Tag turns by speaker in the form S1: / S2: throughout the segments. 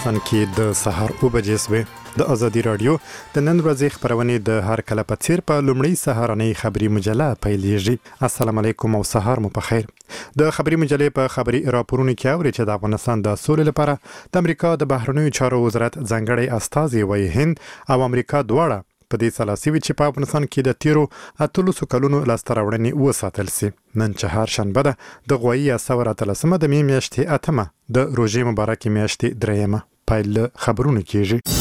S1: افغانستان کې د سهار 9 بجې سوې د ازادي رادیو د نن ورځې خبرونه د هر کله په څیر په لومړی سهارنۍ خبري مجله پیلېږي. السلام علیکم او سهار مو په خیر. د خبري مجلې په خبري راپورونو کې اوري چې د افغانستان د سولې لپاره د امریکا د بهرنیو چارو وزارت ځانګړی استازي وایي هند او امریکا دواړه په دې سلاسي چې په افغانستان کې د تیرو 18 کلونو لاسته راوړنې وساتل سي. نن چهار شنبه ده د غوایی 13 د می میاشتې اتمه د روژې مبارکې میاشتې دریمه پیل خبرونه کیږي.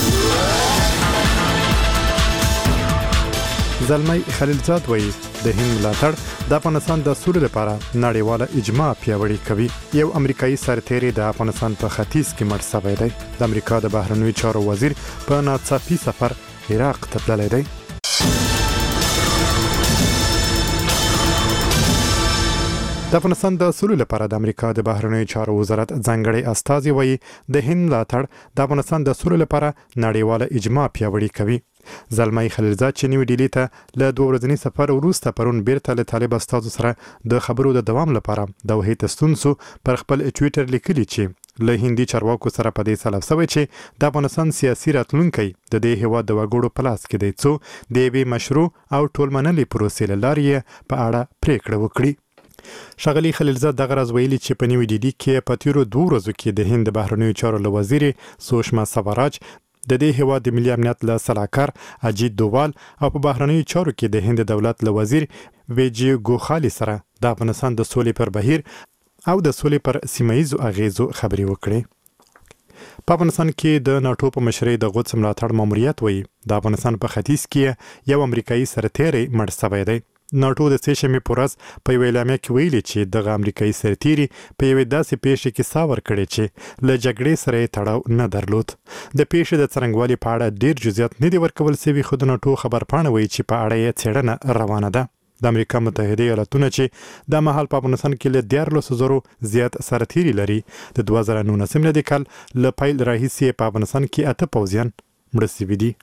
S1: زلمی خلیلزاد وایي د هند ملاتړ د افغانستان د سولې لپاره نړیواله اجماع پیاوړی کوي. یو امریکایي سرتیری د افغانستان په ختیځ کې مړ شوی دی. د امریکا د بهرنیو چارو وزیر په ناڅاپي سفر عراق ته تللی دی. د افغانستان د سولې لپاره د امریکا د بهرنیو چارو وزارت ځانګړی استازي وایي د هند ملاتړ د افغانستان د سولې لپاره نړیواله اجماع پیاوړی کوي. زلمی خلیلزاد چې نیو ډیلی ته له 2 ورځنی سفر وروسته پرون بیرته له طالب استازو سره د خبرو د دوام لپاره د دوحې ته ستون سو پر خپل ټویټر لیکلي چې له هندي چارواکو سره په دې سلام سوي چې د افغانستان سیاسي راتلونکي د دې هیواد د وګړو په لاس کې دی څو د یوې مشروع او ټولمنلې پروسې له لارې په اړه پریکړه وکړي. ښاغلي خلیلزاد دغه راز ویلي چې په نیو ډیلی کې په تیرو 2 ورځو کې د هند بهرنیو چارو له وزیر سوشما سوراج د دې هیواد د ملي امنیت له سلاکار اجیت دووال او په بهرنیو چارو کې د هند دولت له وزیر ویجی ګوخالي سره د افغانستان د سولې پر بهیر او د سولې پر سیمایزو اغیزو خبري وکړي. په افغانستان کې د ناتو په مشرۍ د غوڅ ملاتړ ماموریت وایي د افغانستان په ختیځ کې یو امریکایي سرتیری مړ شوی دی. ناتو د سېشمې پورز په ویلامه کې ویلي چې د امریکایي سرتیری په یوې داسې پیښه کې ساور کړي چې له جګړې سره تړاو نه درلود. د پیښې د څرنګوالي په اړه ډیر جزئیات نه دی ورکول شوی خو د ناتو خبرپاڼه وایي چې په اړه یې څېړنه روانه ده. د امریکا متحده ایالاتونه چې د مهال په افغانستان کې له 14,000 زیات سرتیری لري د 2019 د کال له پیل راهیسې په افغانستان کې 8 پوځیان مړه شوي دي.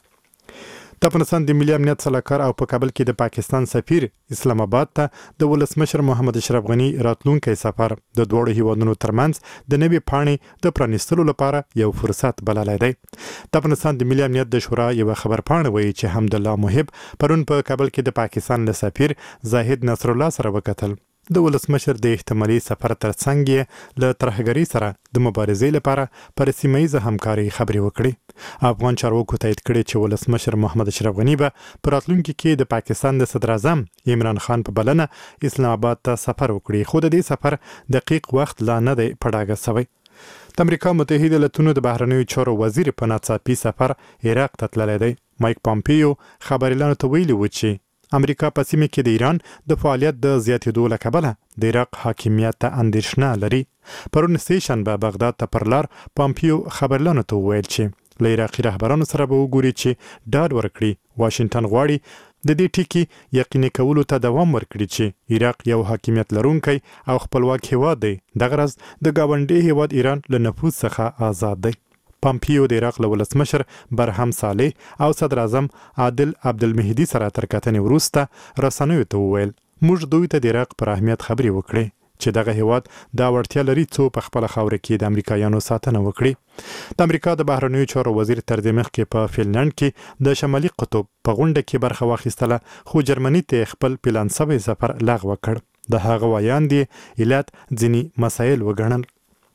S1: د افغانستان د ملي امنیت سلاکار او په کابل کې د پاکستان سفیر اسلام آباد ته د ولسمشر محمد اشرف غنی راتلونکي سفر د دوړو هیوادونو ترمنځ د نوي پاڼې د پرانیستلو لپاره یو فرصت بللی دی. د افغانستان د ملي امنیت د شورا یو خبرپاڼه وایي چې حمدالله محب پرون په کابل کې د پاکستان له سفیر زاهد نصر الله سره وکتل. د ولسمشر د احتمالي سفر ترڅنګ یې له ترهګرۍ سره د مبارزې لپاره پر سیمه‌ییزه همکارۍ خبرې وکړي. افغان چارواکو تایید کړي چې ولسمشر محمد اشرف غنی به په راتلونکي کې د پاکستان د صدر اعظم عمران خان په بلنه اسلام آباد ته سفر وکړي خو د دې سفر دقیق وخت لا نه دی په ډاګه شوی. د امریکا متحده ایالاتونو د بهرنیو چارو وزیر په ناڅاپي سفر عراق ته تللی دی. مایک پامپیو خبريالانو ته ویلي و چې امریکا په سیمه کې د ایران د فعالیت د زیاتېدو له کبله د عراق حاکمیت ته اندېښنه لري. پرون سېشنبه بغداد ته پر لار پامپیو خبريالانو ته وویل چې له عراقي رهبرانو سره به وګوري چې ډاډ ورکړي واشنگټن غواړي د دې ټکي یقیني کولو ته دوام ورکړي چې عراق یو حاکمیت لرونکی او خپلواک هیواد دی. دغه راز د ګاونډي هیواد ایران له نفوذ څخه آزاد دی. پامپیو د عراق له ولسمشر برهم صالح او صدر اعظم عادل عبدالمهدي سره تر کتنې وروسته رسنیو ته وویل موږ دوی ته د عراق پر اهمیت خبرې وکړې چې دغه هیواد دا وړتیا لري څو په خپل خاوره کې د امریکایانو ساتنه وکړي. د امریکا د بهرنیو چارو وزیر تر دې مخکې په فنلند کې د شمالي قطب په غونډه کې برخه واخیستله خو جرمني ته خپل پلان شوی سفر لغوه کړ. د هغه ویاندې علت ځینې مسایل وګڼل.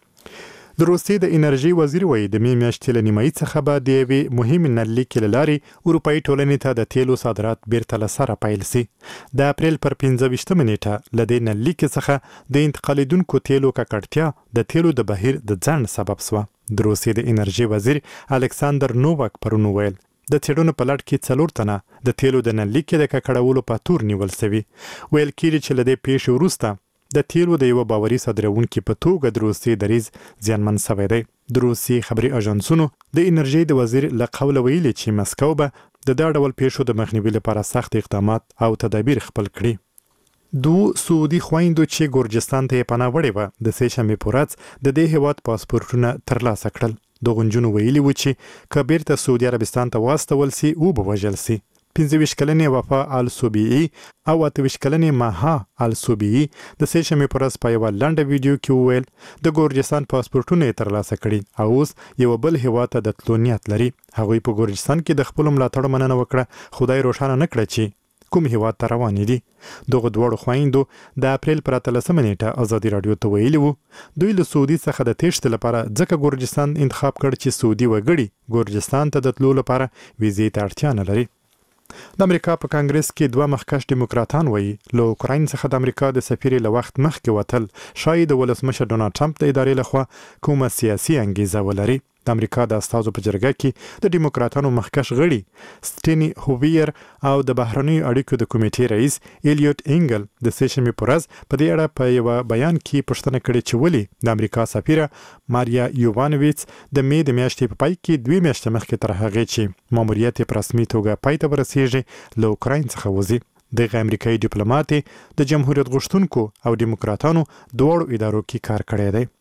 S1: د روسیې د انرژي وزیر وایي د می میاشتې له نیمایي څخه به د یوې مهمې نللیکې له لارې اروپایي ټولنې ته د تیلو صادرات بیرته له سره پیل سي. د اپریل پر 15 نیټه له دې نللیکې څخه د انتقالیدونکو تیلو ککړتیا د تیلو د بهیر د ځنډ سبب سوه. د روسیې د انرژي وزیر الکساندر نوواک پرون وویل د څېړنو په لړ کې 4 تنه د تیلو د نللیکې د ککړولو په تور نیول سوي. ویل کېږي چې له دې پیښې وروسته د تیلو د یو باوري صادرونکي په توګه د روسیې دریځ زیانمن شوی دی. د روسیې خبري اژانسونو د انرژي د وزیر له قوله ویلي چې مسکو به د دا ډول پیښو د مخنیوي لپاره سخت اقدامات او تدابیر خپل کړي. 2 سعودي خويندو چې ګورجستان ته پناه وړې وه د سېشنبې په ورځ د دې هیواد پاسپورټونه ترلاسه کړل. د غنجونو ویلي و چې که بیرته سعودي عربستان ته واستول سي او به وژل سي. 25 کلنې وفا الصوبیعي او 28 کلنې ماها الصوبیعي د سې شنبې پر ورځ په یوه لنډه ویډیو کې وویل د ګورجستان پاسپورټونه یې ترلاسه کړي او اوس یو بل هیواد ته د تلو نیت لري. هغوی په ګورجستان کې د خپلو ملاتړو مننه وکړه، خدای روښانه نه کړه چې کوم هیواد ته روانې دي. دغه دواړو خویندو د اپریل پر 13 نیټه ازادي رادیو ته ویلي وو دوی له سعودي څخه د تېښتې لپاره ځکه ګورجستان انتخاب کړ چې سعودي وګړي ګورجستان ته د تلو لپاره ویزې ته اړتیا نه لري. د امریکا په کانګرس کې دوه مخکښ ډیموکراتان وایي له اوکراین څخه د امریکا د سفیر له وخت مخکې وتل شاید د ولسمشر ډونالډ ټرمپ د ادارې لخوا کومه سیاسي انګیزه ولري. د امریکا د استازو په جرګه کې د ډیموکراتانو مخکښ غړي سټینی هوویر او د بهرنیو اړیکو د کمیټې رئیس ایلیوټ انګل د سې شنبې په ورځ په دې اړه په یو بیان کې پوښتنه کړې چې ولې د امریکا سفیره ماریا یووانویچ د مې د میاشتې په پای کې 2 میاشتې مخکې تر هغې چې ماموریت یې په رسمي توګه پای ته ورسیږي له اوکراین څخه وځي. دغه امریکایي ډیپلوماټ د جمهوریت غوښتونکو او ډیموکراتانو دواړو ادارو کې کار کړی دی.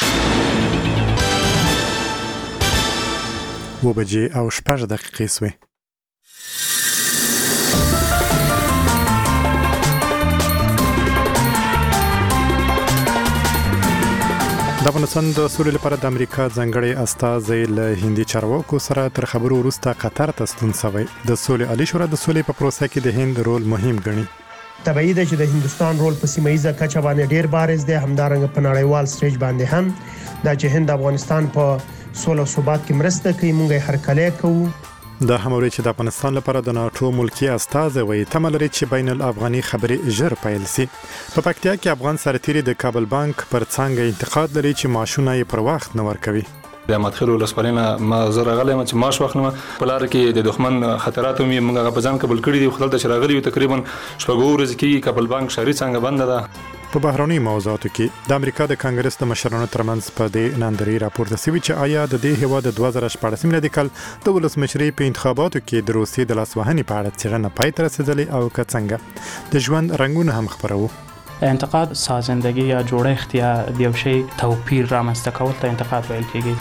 S1: 7:06 سوې. د افغانستان د سولې لپاره د امریکا ځانګړی استازی له هندي چارواکو سره تر خبرو وروسته قطر ته ستون شوی. د سولې عالی شورا د سولې په پروسه کې د هند رول مهم ګڼي.
S2: طبیعي ده چې د هندستان رول په سیمایي کچه باندې ډیر بارز دی، همدارنګه په نړیوال سټیج باندې هم دا چې هند افغانستان په سوله او ثبات کې مرسته کوي، موږ هر کله کوو.
S1: د هموري چې د افغانستان لپاره د ناتو ملکی استازی وایي تمه لري چې بین الافغاني خبرې ژر پیل شي. په پکتیا کې افغان سرتیري د کابل بانک پر څنګه انتقاد لري چې معاشونه یې پر وخت نه ورکوي.
S3: د مدخل ولسپارینه ما زره غلې چې ماش واخلم په لار کې د دښمن خطرات هم موږ په ځان قبول کړی دي. خپل د شراغلي تقریبا شپږ ورځې کې کابل بانک شری څنګه بند ده.
S1: په بهرنی موضوعاتو کې د امریکا د کانګرس د مشرانو ترمنځ په دې نندري راپورته شوی چې آیا د دې هیواد د 2014 میلادي کال د ولسمشرۍ په انتخاباتو کې د روسیې د لاسوهنې په اړه څېړنه پای ته رسېدلې او که څنګه د ژوند رنګونه هم خپروو.
S4: انتقاد سازندگی یا جوړښت یا د یو شی توپیر رامنځته کول ته انتقاد ویل کېږي.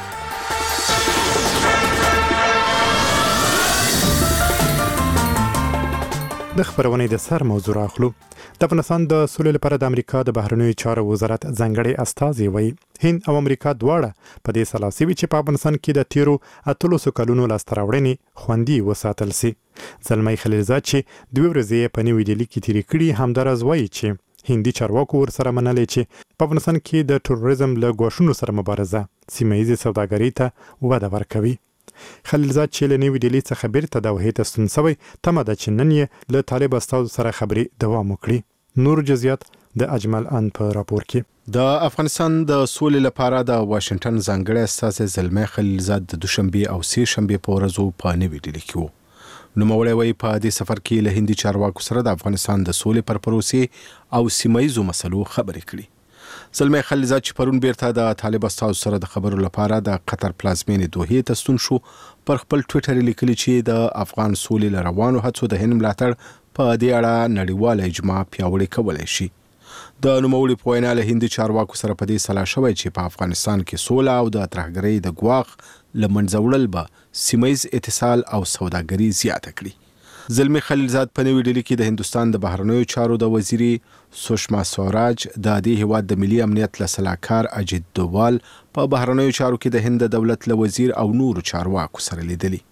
S1: د خبرونې د سر موضوع راخلو. د افغانستان د سولې لپاره د امریکا د بهرنیو چارو وزارت ځانګړی استازی وایي هند او امریکا دواړه په دې سلا سوي چې په افغانستان کې د تیرو 8 کلونو لاسته راوړنې خوندي وساتل سي. زلمی خلیلزاد چې 2 ورځې په نیو ډیلي کې تیرې کړي همدارز وایي چې هندي چارواکو ورسره منلې چې په افغانستان کې د تروریزم له ګواښونو سره مبارزه سیمه‌ییزه سوداګرۍ ته وده ورکوي. خلیلزاد چې له نیو ډیلي څخه بیرته دوحې ته ستون شوی تمه ده چې نن یې له طالب استازو سره خبرې دوام وکړي. نور جزئیات د اجمل ان په راپور کې.
S5: د افغانستان د سولې لپاره د واشنگټن ځانګړی استازی زلمی خلیلزاد د دوشنبه او سه شنبه په ورځو په نیو ډیلي کې وو. نوموړی وایي په دې سفر کې له هندي چارواکو سره د افغانستان د سولې پر پروسې او سیمایي مسلو خبرې کړي. زلمی خلیلزاد چې پرون بیرته د طالب استازو سره د خبرو لپاره د قطر پلازمینې دوحې ته ستون شو پر خپل ټویټر لیکلي چې د افغان سولې لروانو هڅو د هند ملاتړ په دې اړه نړیواله اجماع پیاوړې کولای شي. د نوموړي په وینا له هندي چارواکو سره په دې سلا شوی چې په افغانستان کې سوله او د ترهګرۍ د ګواښ له منځه وړل به سیمه‌ییز اتصال او سوداګري زیاته کړي. زلمی خلیلزاد په نیو ډیلي کې د هندستان د بهرنیو چارو د وزیري سوشما سوراج د دې هیواد د ملي امنیت له سلاکار اجیت دووال په بهرنیو چارو کې د هند دولت له وزیر او نورو چارواکو سره لیدلي.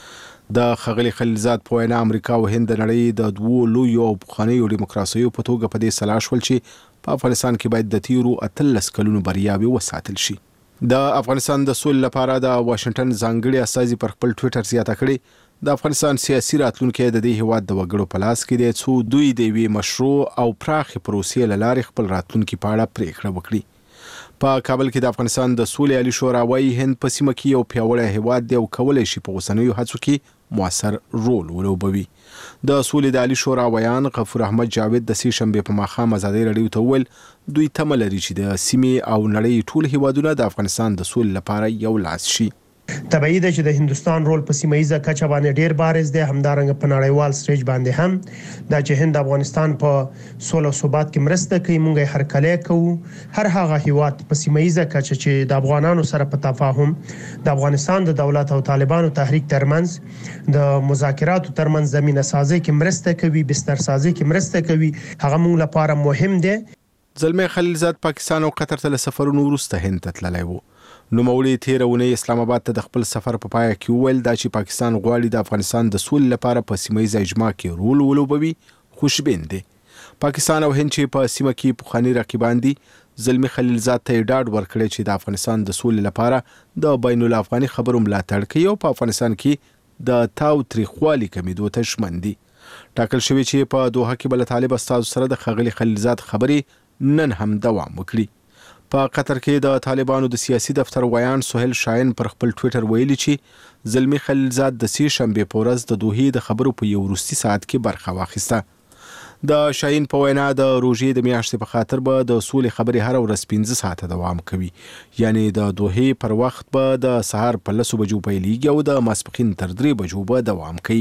S5: د خغلی خلیلزاد په وینا امریکا او هند د نړۍ د دوو لویو او پخوانیو دیموکراسیو په توګه په دې سلا شول چې په افغانستان کې باید د تیرو 13 کلونو بریاوې وساتل شي. د افغانستان د سولې لپاره د واشنگټن ځانګړي استازي پر خپل ټویټر زیاته کړي د افغانستان سیاسي راتلونکي د دې هیواد د وګړو په لاس کې دی څو دوی د وی مشروع او پراخې پروسې له لارې خپل راتلونکي په اړه پریکړه وکړي. په کابل کې د افغانستان د سولې عالی شورا وايي هند په سیمه کې یو پیاوړی هیواد دی او کولای شي په اوسنیو هڅو کې موثر رول ولوبوي. د سولې د عالی شورا ویان غفور احمد جاوید د سې شنبه په ماښام ازادي رادیو ته وویل دوی تمه لري چې د سیمې او نړۍ ټول هیوادونه د افغانستان د سولې لپاره یو لاس شي.
S2: طبيعي ده چې د هندستان رول په سیمایي کچه باندې ډیر بارز دی، همدارنګه په نړیوال سټیج باندې هم دا چې هند افغانستان په سوله او ثبات کې مرسته کوي، مونږه هر کله کوو. هر هغه هیواد په سیمایي کچه چې د افغانانو سره په تفاهم د افغانستان د دولت او طالبانو تحریک ترمنځ د مذاکراتو ترمنځ زمينه سازي کې مرسته کوي، بستر سازي کې مرسته کوي، هغه مونږ لپاره مهم دی.
S5: زلمه خلیلزاد پاکستان او قطر ته سفرونو وروسته هند ته تللی وو. نو مولوی تیرونه اسلام آباد ته د خپل سفر په پای کې ویل دا چې پاکستان غواړي د افغانستان د سولې لپاره په سیمه اجماع کې رول ولوبوي خوشبین دي. پاکستان او هند چې په سیمه کې پخوانی رقیبان دي، زلمی خلیلزاد ته ډاډ ورکړی چې د افغانستان د سولې لپاره د بین الافغاني خبرو ملاتړ کوي او په افغانستان کې د تاو تریخوالي کمیدو ته ژمن دي. ټاکل شوی چې په دوحه کې بل طالب استاد سره د خغلی خلیلزاد خبرې نن هم دوام وکړي. په قطر کې د طالبانو د سیاسي دفتر ویان سهیل شاهین پر خپل ټوئیټر ویلي چې زلمی خلیلزاد د سې شنبه په ورځ د دوحې د خبرو په یو وروستي ساعت کې برخه واخیسته. د شاهین په وینا د روژې د میاشتې په خاطر به د سولې خبرې هر ورځ 15 ساعته دوام کوي، یعنی د دوحې پر وخت به د سهار په 10 بجو پیلېږي او د ماسپښین تر 3 بجو به دوام کوي.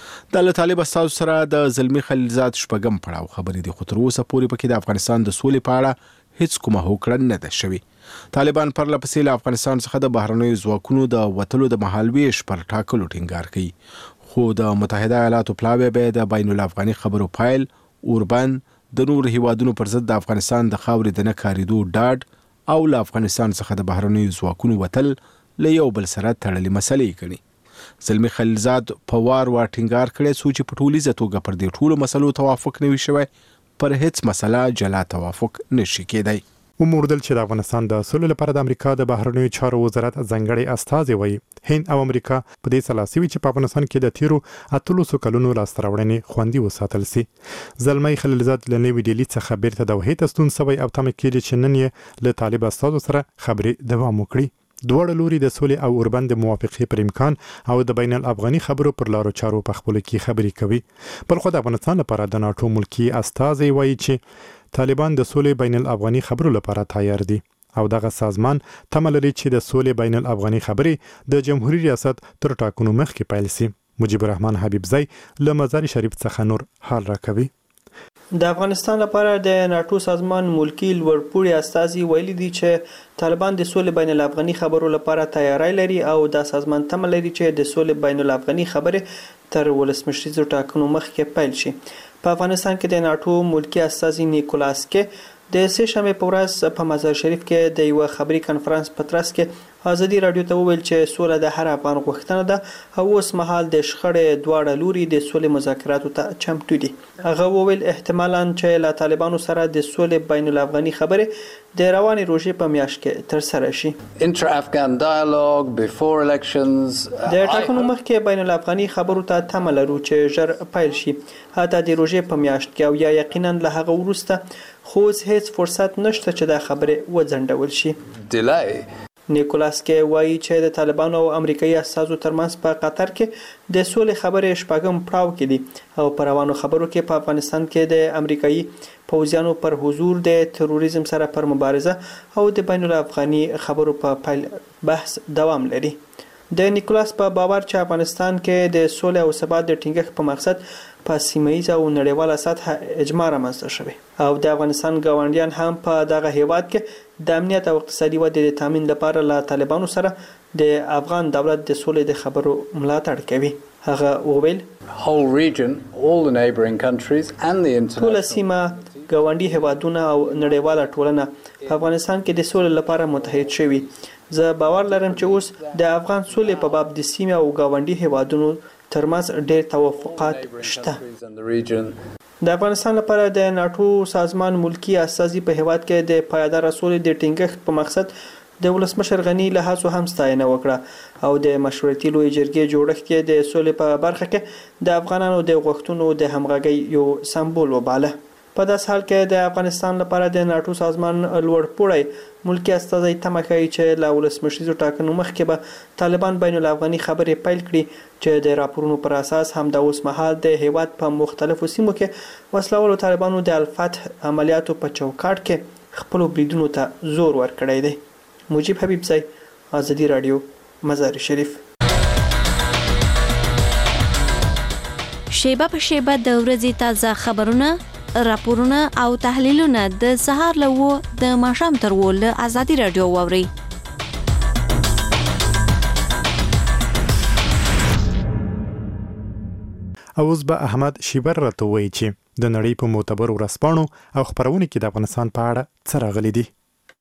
S5: د طالب استاد سره د زلمی خلیلزاد شپږم پړاو خبرې دي، خو تر اوسه پورې پکې د افغانستان د سولې په اړه هیڅ کومه هوکړه نه ده شوې. طالبان پر لپسې له افغانستان څخه د بهرنیو ځواکونو د وتلو د مهالویش پر ټاکلو ټینګار کوي، خو د متحده ایالاتو پلاوی به د بین الافغاني خبرو پایل اوربان د نور هیوادونو پر ضد د افغانستان د خاورې د نه کاریدو ډاډ او له افغانستان څخه د بهرنیو ځواکونو وتل له یو بل سره تړلې مسلې ګڼي. زلمی خلیلزاد په وار ټینګار کړی څو چې په ټولیزه توګه پر دې ټولو مسلو توافق نه وي شوی، پر هیڅ مسله جلا توافق نشي کېدای.
S1: وموردل چې د افغانستان د سولې لپاره د امریکا د بهرنیو چارو وزارت ځانګړي استازي وایي هند او امریکا په دې سلاسي وي چې په افغانستان کې د تیرو 800 کلونو لاسته راوړنې خوندي وساتل سي. زلمی خلیلزاد له نوې ډیلي څخه بیرته د وحید ستون سوی او تم کېږي چې نن یې له طالب استادو سره خبرې دوام وکړي. دوړ لوري د سولې او اوربند د موافقې پر امکان او د بین الافغاني خبرو پر لارو چارو په خپل کې خبرې کوي. بل خو د افغانستان لپاره د ناتو ملکی استازي وایي چې طالبان د سولې بین الافغاني خبرو لپاره تیار دي او دغه سازمان تمه لري چې د سولې بین الافغاني خبرې د جمهوریت ریاست تر ټاکنو مخکې پیل شي. مجيب الرحمن حبیبزی له مزار شریف څخه نور حال راکوي.
S6: د افغانستان لپاره د ناتو سازمان ملکی لوړپوړي استازي ویلي دي چې طالبان د سولې بین الافغاني خبرو لپاره تیاری لري او د سازمان تمه لري چې د سولې بین الافغاني خبرې تر ولسمشریزو ټاکنو مخکې پیل شي. په افغانستان کې د ناتو ملکی استازي نیکولاس کې د سې شنبه په ورځ په مزار شریف کې د یو خبري کانفرنس په ترڅ کې ازادي رادیو ته وویل چې سوله د هر افغان غوښتنه ده او اوس مهال د شخړې دواړه لوري د سولې مذاکراتو ته چمتو دي. هغه وویل احتمالاً چې له طالبانو سره د سولې بین الافغاني خبرې د رواني روژې په میاشت کې تر سره شي.
S7: Inter-Afghan dialogue before elections.
S6: د ټاکنو مخکې بین الافغاني خبرو ته تمه لرو چې ژر پیل شي، حتی د روژې په میاشت کې او یا یقینا له هغه وروسته، خو هیڅ فرصت نشته چې دا خبرې وځنډول شي.
S7: Delay.
S6: نیکولاس کې وایي چې د طالبانو او امریکایي اساسو ترمنځ په قطر کې د سولې خبرې شپږم پړاو کې دي او په روانو خبرو کې په افغانستان کې د امریکایي پوځیانو پر حضور، د تروریزم سره پر مبارزه او د بین الافغاني خبرو په پیل بحث دوام لري. د نیکولاس په باور چې افغانستان کې د سولې او ثبات د ټینګښت په مقصد په سیمه‌ییزه او نړیواله سطح اجماع رامنځته شوی او د افغانستان ګاونډیان هم په دغه هیواد کې د امنیت او اقتصادي ودې د تامین لپاره له طالبانو سره د افغان دولت د سولې د خبرو ملاتړ کوي. هغه وویل
S7: whole region, all the neighboring countries and the international
S6: ټول سیمه ګاونډي هیوادونه او نړیواله ټولنه په افغانستان کې د سولې لپاره متحد شوي. زه باور لرم چې اوس د افغان سولې په باب د سیمه او ګاونډي هیوادونو ترمنځ ډېر توافقات شته. د افغانستان لپاره د ناتو سازمان ملکی استازي په هیواد کې د پایدار سولې د ټینګښت په مقصد د ولسمشر غنی له هڅو هم ستاینه وکړه او د مشورتي لوی جرګې جوړښت کې د سولې په برخه کې د افغانانو د غوښتنو د همغږۍ یو سمبول وباله. په داس حال کې د افغانستان لپاره د ناتو سازمان لوړپوړی ملکی استازي تمه کوي چې له ولسمشریزو ټاکنو مخکې به طالبان بین الافغاني خبرې پیل کړي چې د راپورونو پر اساس هم د اوس مهال د هیواد په مختلفو سیمو کې وسلوالو طالبانو د الفتح عملیاتو په چوکاټ کې خپل بریدونو ته زور ورکړی دی. مجيب حبیبزی، ازادي رادیو، مزار شریف.
S8: شیبه په شیبه د ورځې تازه خبرونه، راپورونه او تحلیلونه د سهار له 9 د ماښام تر 10 له ازادي رادیو واورئ.
S1: اوس به احمد شیبر راته وایي چې د نړۍ په معتبرو ورځپاڼو او خبرونو کې د افغانستان په اړه څه راغلي دي.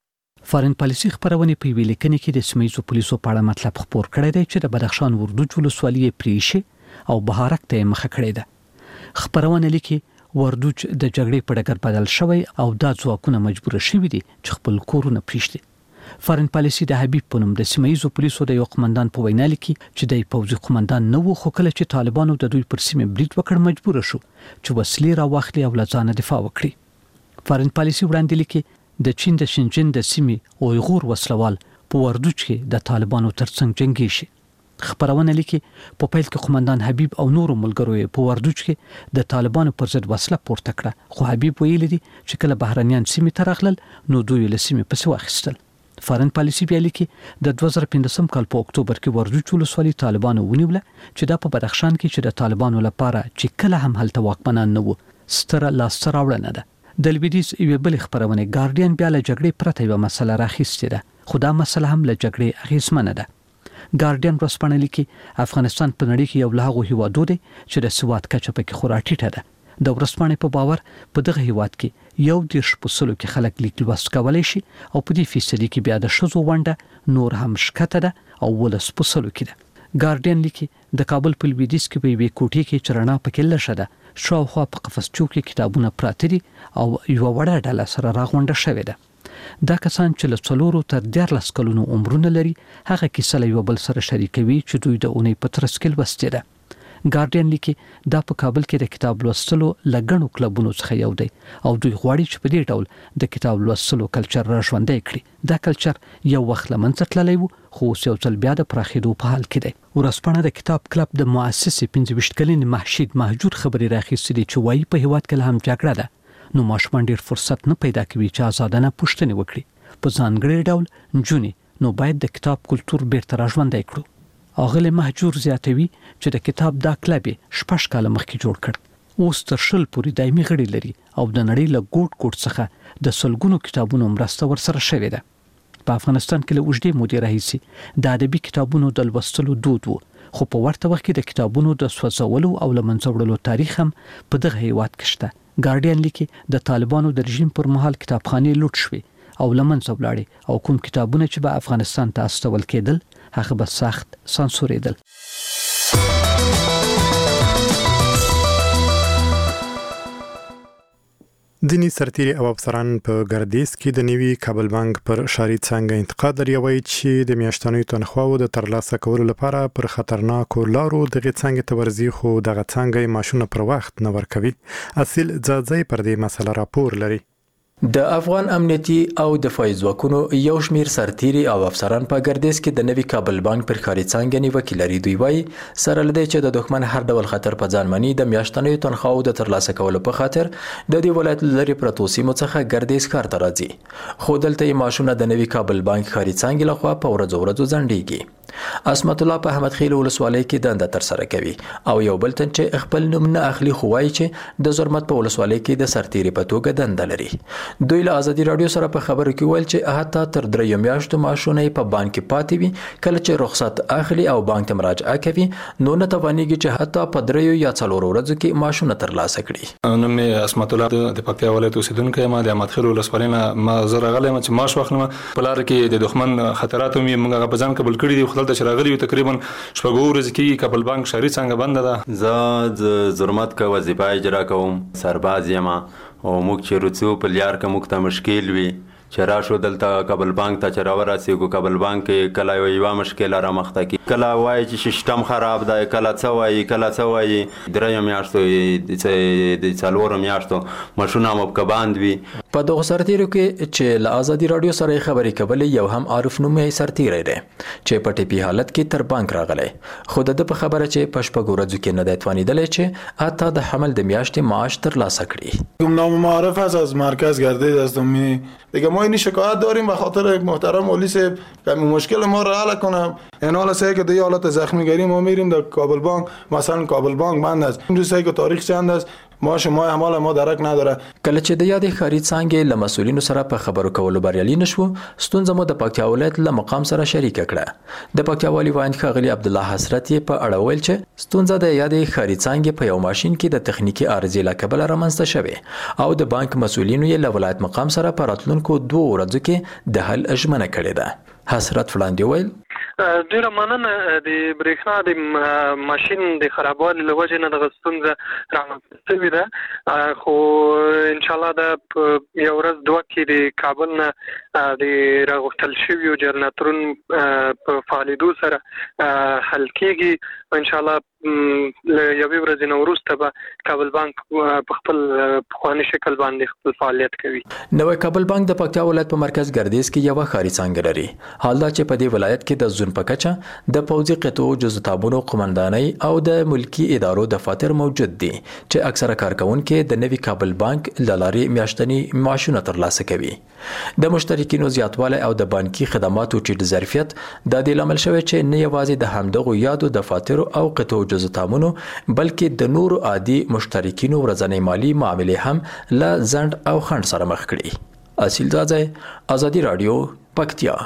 S9: فارن پالیسي خبرونه په ویل کې د سیمه‌ییزو پولیسو په اړه مطلب خبر کړی دی چې د بدخشان وردوج ولسوالۍ پریشي او بهارک ته مخه کړی ده. خبرونه لیکي وردوج د جګړې په ډګر بدل شوی او دا ځواکونه مجبور شوي دي چې خپل کورونه پریږدي. فارن پالیسي د حبیب په نوم د سیمه‌ییزو پولیسو د یو قومندان په وینا لیکي چې د پوځي قومندان نه و، خو کله چې طالبانو د دوی پر سیمه برید وکړ مجبور شو چې وسلې راواخلي او له ځانه دفاع وکړي. فارن پالیسي وړاندې لیکي د چین د شینجن د سیمې اویغور وسلوال په وردوج کې د طالبانو ترڅنګ جنگي شي. خبرونه لیکي په پیل کې قومندان حبیب او نورو ملګرو په وردوج کې د طالبانو پر ضد وسله پورته کړه، خو حبیب ویل دي چې کله بهرنیان سیمې ته راغلل نو دوی له سیمې پس واخیستل. فارن پالیسي بیا لیکي د 2015 کال په اکتوبر کې وردوج ولسوالۍ طالبانو ونیوله چې دا په بدخشان کې چې د طالبانو لپاره چې کله هم هلته واکمنان نه وو ستره لاسته راوړنه ده. د لویدیځ یو بل خبرونه ګارډین بیا له جګړې پرته یو مسله راخیستې ده، خو دا مسله هم له جګړې اغیزمنه ده. ګارډین ورسپانه لیکي افغانستان په نړۍ کې یو له هغو هیوادو دی چې د سواد کچه پکې خورا ټیټه ده. د ورسپانه په باور په دغه هیواد کې 1.0% کې خلک لیک لوست کولای شي او په دې فیصدي کې بیا د شذو ونده نور هم شکته ده او 1% کې ده. ګارډین لیکي د کابل په لویدیځ کې په یوې کوټې کې چرنا پکې لشه ده، شاوخوا په قفس چوک کې کتابونه پراته دي او یو وړه ډله سره راغونډه شوې ده. دا کسان چې له 4 تر 14 کلونو عمرونه لري هغه کیسه له یو بل سره شریکوي چې دوی د اونۍ په ترڅ کې لوستي ده. ګارډین لیکي دا په کابل کې د کتاب لوستلو لګڼو کلبونو څخه یو دی او دوی غواړي چې په دې ډول د کتاب لوستلو کلچر را ژوندی کړي. دا کلچر یو وخت له منځه تللی و، خو اوس یو ځل بیا د پراخېدو په حال کې دی. ورځپاڼه د کتاب کلب د مؤسس 25 کلن محشید مهجور خبري راخیستې دي چې وایي په هیواد کې هم جګړه ده، نو ماشومان ډیر فرصت نه پیدا کوي چې آزادانه پوښتنه وکړي. په ځانګړي ډول نجونې نو باید د کتاب کلچر بیرته را ژوندی کړو. اغله مهجور زیاتوي چې د کتاب دا کلب 6 کال مخکې جوړ کړ، اوس تر 100 پورې دایمي غړي لري او د نړۍ له ګوټ څخه د سلګونو کتابونو مرسته ورسره شوې ده. په افغانستان کې له اوږدې مودې راهیسې د ادبي کتابونو د لوستلو دود و، خو په ورته وخت کې د کتابونو د سوځولو او له منځه وړلو تاریخ هم په دغه هیواد کې شته. ګارډین لیکي د طالبانو د رژیم پر مهال کتابخانې لوټ شوې او له منځه ولاړې او کوم کتابونه چې به افغانستان ته استول کېدل هغه به سخت سانسوریدل.
S1: ځینې سرتیري او افسران په ګردیز کې د نوي کابل بانک پر شاري څنګه انتقاد لري چې د میاشتنۍ تنخواو د ترلاسه کولو لپاره پر خطرناکو لارو دغه څنګه تورزي خو دغه څنګه ماشونه پر وخت نه ورکوي. اصل ځاځي پر دې مسله راپور لري.
S10: د افغان امنیتي او دفاعي ځواکونو یو شمیر سرتیري او افسران په ګردیز کې د نوي کابل بانک پر ښکاري څنګه نیوکې لري. دوی وایي سره لدی چې د دښمن هر ډول خطر په ځان مني د میاشتنۍ تنخواو د ترلاسه کولو په خاطر د دې ولایت لري پرتو سیمو څخه ګردیز ښار ته راځي، خو دلته یې ماشونه د نوي کابل بانک ښکاري څنګه لخوا په ورځو ځنډيږي. اسمت الله په احمد خیل ولسوالۍ کې دنده تر سره کوي او یو بل تن چې خپل نوم نه اخلي خو وایي چې د زرمت په ولسوالۍ کې د سرتیري په توګه دنده لري. دوی له ازادي رادیو سره په خبرو کې ویل چې حتی تر 3 میاشتو ماشونه په بانک کې پاتې وي، کله چې رخصت اخلي او بانک ته مراجعه کوي نو نه توانېږي چې حتی په 3 یا 4 ورځو کې ماشونه ترلاسه کړي.
S3: نو مې اسمت الله د پکتیا ولایت اوسیدونکو ما د احمد خیل ولسوالۍ نه ما زره غلې چې ماش واخلم په لار کې د دښمن خطرات مې موږ په ځان قبول کړی دي. خپل د شراغلي تقریبا شپږ ورځې کې کابل بانک شاري څنګه بند ده.
S11: زه زرمت کا وظیفه اجرا کوم، سرباز یم او موږ چې رڅو په لیار کې موږ ته مشکل وي چې راشو دلته کابل بانک ته چې راورسېږو. کابل بانک کله یوه مشکله رامخته کی، کله وایي چې سیستم خراب دی، کله څه وایي 3 میاشتو د 4 میاشتو ماشونه مو په باند وي.
S10: په دغه سرتیرو کې چې له ازادي رادیو سره خبرې کولې یو هم عارف نومي سرتیری دی چې په ټپي حالت کې تر بانک راغلی، خو د په خبره چې په شپږ ورځو کې نه دی توانیدلی چې حتی د حمل د میاشتې معاش ترلاسه کړي.
S12: نام معرف است از مرکز گردید هستم. دیگه ما این شکایت داریم به خاطر محترم والی صاحب که مشکل ما را حل کنه. این حالا سه که دیگه حالت زخمیگری ما میریم در کابل بانک، مثلا کابل بانک بند است، این روزی که تاریخ چند است ما اعمال ما درک نداره.
S10: کله چې د یادې ښاري څانګې له مسؤلینو سره په خبرو کولو بریالي نشو، ستونزه مو د پکتیا ولایت له مقام سره شریکه کړه. د پکتیا والي وایند ښاغلي عبدالله حسرت یې په اړه ویل چې ستونزه د یادې ښاري څانګې په یو ماشین کې د تخنیکی عارضې له کبله رامنځته شوې او د بانک مسؤلینو یې له ولایت مقام سره په راتلونکو 2 ورځو کې د حل ژمنه کړې ده. حسرت وړاندې ویل
S13: ډیره مننه د برېښنا د ماشین د خرابوالي له وجې نه دغه ستونزه رامنځته شوې ده، خو انشاءالله د یو ورځ 2 کې د کابل نه د راغوښتل شویو جنراتورونو په فعالېدو سره حل کېږي. انشاءالله له یوې ورځې نه وروسته به کابل بانک په خپل پخواني شکل باندې خپل فعالیت کوي.
S10: نوی کابل بانک د پکتیا ولایت په مرکز ګردیز کې یوه ښاري څانګه لري. حال دا چې په دې ولایت کې د زون په کچه د پوځي قطعو جزتابونو قومندانۍ او د ملکی ادارو دفاتر موجود دي چې اکثره کارکونکي د نوي کابل بانک له لارې میاشتني معاشونه ترلاسه کوي. د مشترکینو زیاتوالی او د بانکي خدماتو ټیټ ظرفیت د دې لامل شوی چې نه یوازې د همدغو یادو دفاترو او قطعو جزتامونو بلکې د نورو عادي مشترکینو ورځنی مالی معاملې هم له ځنډ او خنډ سره مخ کړي. اصیل ځاځی، ازادي رادیو، پکتیا.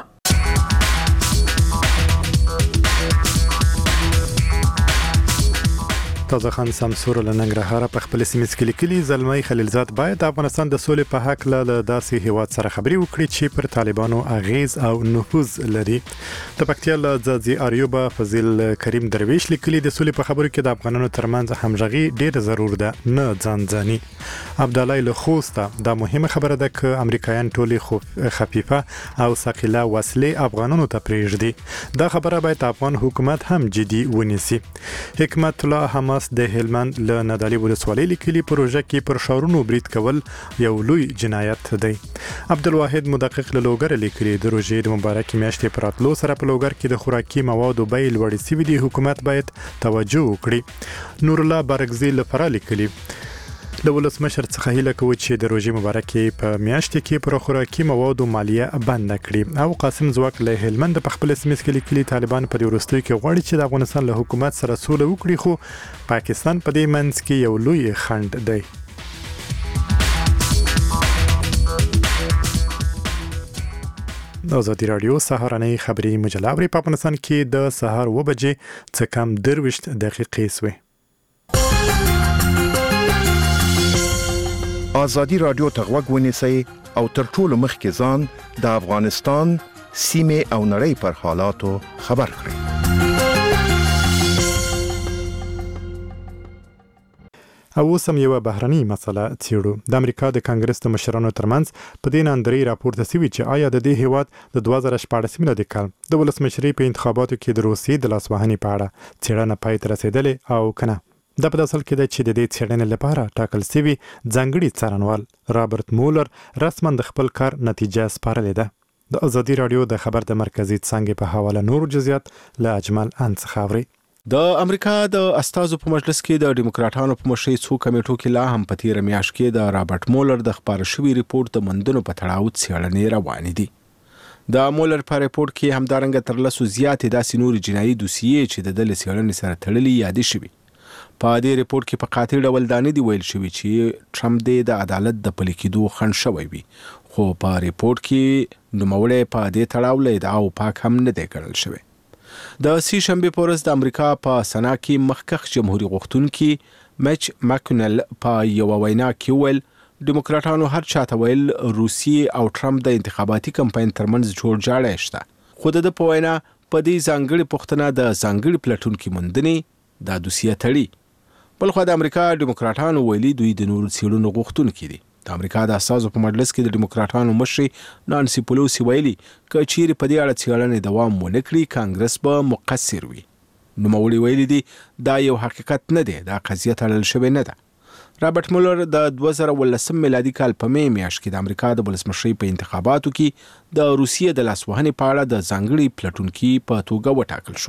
S1: تازه خان سمسور له ننګرهار په خپل سیمه کې لیکلي زلمی خلیلزاد باید د افغانستان د سولې په حق له داسې هیواد سره خبري وکړي چې پر طالبانو اغیز او نفوذ لري. د پکتیا له ځاځي اریوبا فضیل کریم درویش لیکلي د سولې په خبرو کې د افغانانو ترمنځ همغږي ډېر ضرور ده، نه ځانځاني. عبد الله له خوسته دا مهمه خبره ده چې امریکایان ټولي خفيفه او ثقيله وسلې افغانانو ته پرېږدي. دا خبره باید افغان حکومت هم جدي ونیسي. حکمت الله حماس د هلمند له ندالي ولسوالۍ لیکلي پروژه کې پر شاورونو برید کول یو لوی جنایت دی. عبدالواحد مدقق له لوګر لیکلي د روژې د مبارکې میاشتې پر راتلو سره په لوګر کې د خوراکي موادو بیې لوړې سوي دي، حکومت باید توجه وکړي. نور الله بارګزي له فرا لیکلي د ولسمشر څخه هیله کوي چې د روژې مبارکې په میاشت کې پر خوراکي موادو مالیه بند کړي. او قاسم زواک له هلمند په خپل سیمه کې لیکلي طالبان په دې وروستیو کې غواړي چې د افغانستان له حکومت سره سوله وکړي، خو پاکستان په دې منځ کې یو لوی خنډ دی. ازادي رادیو سهارنۍ خبری مجله په افغانستان کې د سهار 9 بجې څخه کم 23 دقیقې سوې.
S14: ازادي رادیو ته غوږ ونیسئ او تر ټولو مخکې ځان د افغانستان سیمه او نړۍ پر حالاتو خبر کړئ.
S1: او اوس هم یوه بهرنۍ مسله څیړو. د امریکا د کانګرس د مشرانو ترمنځ په دې ناندرۍ راپورته شوي چې آیا د دې هیواد د 2014 میلادي کال د ولسمشرۍ په انتخاباتو کې د روسیې د لاسوهنې په اړه څېړنه پای ته رسېدلې او کنه. دا په اصل کې د چې د دې څېړنې لپاره ټاکل شوی ځانګړي څارنوال رابرټ مولر رسما د خپل کار نتیجه سپارلې ده. د ازادي رادیو د خبر د مرکزی څنګه په حواله نور جزئیات له اجمل انڅخاوري.
S5: د امریکا د استازو په مجلس کې د ډیموکراټانو په مشرۍ څو کمیټو کې لا هم په تیر میاشت کې د رابرټ مولر د خبر شوی ریپورت د مندونو په تړاو څېړنې روانې دي. د مولر په ریپورت کې همدارنګه تر لسو زیاتې داسې نور جنایي دوسیې چې د دل څېړنې سره تړلي یادې شوي. په دې ریپورت کې په قاطع ډول دانه دی ویل شوی چې ټرمپ د عدالت د پلي کېدو خنډ شوی وي، خو په ریپورت کې نوموړی په دې تړاو له ادعاو پاک هم نه دی ګڼل شوی. د سې شنبې په ورځ د امریکا په سنا کې مخکښ جمهوریت غوښتونکي میچ ماکونل په یو وینا کې ویل ډیموکراټانو هر چاته ویل روسیې او ټرمپ د انتخاباتي کمپاین ترمنځ جوړ جاړی شته، خو د په وینا په دې ځانګړي پوښتنه د ځانګړي پلټونکي موندنې دا دوسیه تړي. بلخو د امریکا ډیموکراټانو ویلي دوی د نورو څېړنو غوښتونکي دي. د امریکا د استازو په مجلس کې د ډیموکراټانو مشرې نانسي پلوسی ویلي که چیرې په دې اړه څېړنې دوام ونه کړي کانګرس به مقصر وي. نوموړي ویلي دي دا یو حقیقت نه دی، دا قضیه تړل شوې نه ده. رابرټ مولر د 2018 میلادي کال په می میاشت کې د امریکا د ولسمشرۍ په انتخاباتو کې د روسیې د لاسوهنې په اړه د ځانګړي پلټونکي په توګه وټاکل شو.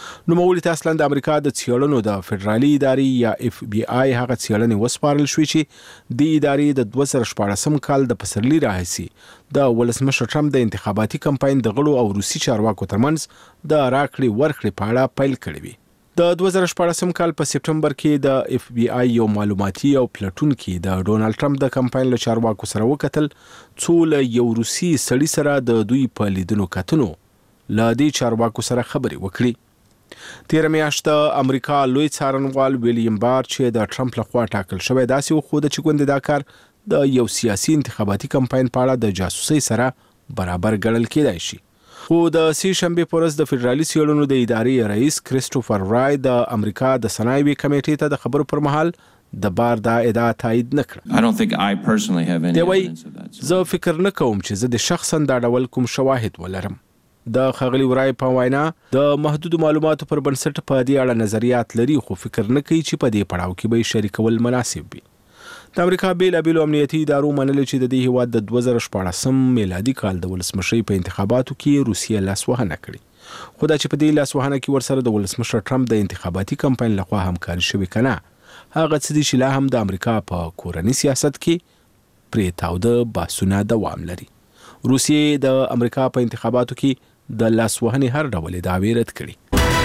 S5: نوموړي ته اصلا د امریکا د څېړنو د فدرالي ادارې یا FBI هغه څېړنې وسپارل شوې چې د ادارې د 2014 کال د پسرلي راهیسې د ولسمشر ټرمپ د انتخاباتي کمپاین د غړو او روسي چارواکو ترمنځ د راکړې ورکړې په اړه پیل کړې وي. د 2014 کال په سپټمبر کې د FBI یو معلوماتي او پلټونکي د ډونالد ټرمپ د کمپاین له چارواکو سره وکتل څو له یو روسي سړي سره د دوی په لیدنو کتنو له دې چارواکو سره خبرې وکړي. تیر میاشت د امریکا لوی څارنوال ویلیام بار چې د ټرمپ لخوا ټاکل شوی داسې وښوده چې ګوندې دا کار د یو سیاسي انتخاباتي کمپاین په اړه د جاسوسۍ سره برابر ګڼل کېدای شي. خو د سې شنبې په ورځ د فدرالي څېړنو د ادارې رئیس کریسټوفر رای د امریکا د صنایعو کمیټې ته د خبرو پر مهال د بار دا ادعا تایید نه کړه. دی وایي زه فکر نه کوم چې زه د شخصا دا ډول کوم شواهد ولرم. د ښاغلي ورای په وینا د محدودو معلوماتو پر بنسټ په دې اړه نظریات لري خو فکر نه کوي چې په دې پړاو کې به شریکول مناسب وي. د امریکا بیلابیلو امنیتي ادارو منلي چې د دې هیواد د 2014 میلادي کال د ولسمشرۍ په انتخاباتو کې روسیه لاسوهنه کړې. خو دا چې په دې لاسوهنه کې ورسره د ولسمشر ټرمپ د انتخاباتي کمپاین لخوا همکاري شوې که نه هغه څه دي چې لا هم د امریکا په کورني سیاست کې پرې تاوده بحثونه دوام لري. روسیې د امریکا په انتخاباتو کې د لاسوهنې هر ډول دعوې رد کړي.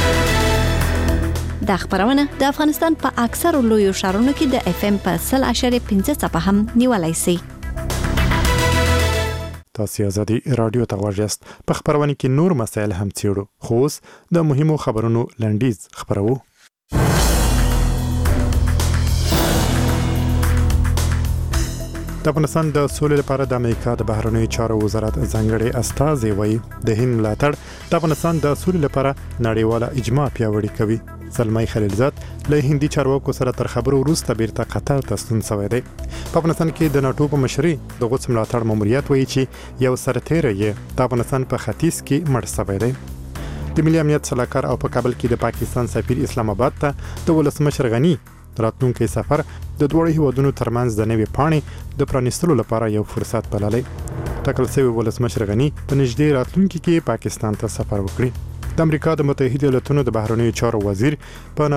S8: دا خبرونه د افغانستان په اکثرو لویو ښارونو کې د FM په 100.5 څپه هم نیولای شي.
S1: تاسو ازادي رادیو ته غواړئ په خبرونه کې نور مسایل هم څېړو خو اوس د مهمو خبرونو لنډیز خبرو. د افغانستان د سولې لپاره د امریکا د بهرنیو چارو وزارت ځانګړي استازي وایي د هند ملاتړ د افغانستان د سولې لپاره نړیواله اجماع پیاوړې کوي. زلمي خلیلزاد له هندي چارواکو سره تر خبرو وروسته بیرته قطر ته ستون شوی دی. په افغانستان کې د ناتو په مشرۍ د غوڅ ملاتړ ماموریت وایي چې یو سرتیری یې د افغانستان په ختیځ کې مړ شوی دی. د ملي امنیت صلاحکار او په کابل کې د پاکستان سفیر اسلام آباد ته د ولسمشر غنی راتلونکي سفر د دوه هیوادونو ترمنځ د نوې پاڼې د پرانیستلو لپاره یو فرصت بللی. ټاکل شوی ولسمشر غنی په نږدې راتلونکي کې پاکستان ته سفر وکړي. د امریکا د متحده ایالاتونو د بهرنیو چارو وزیر په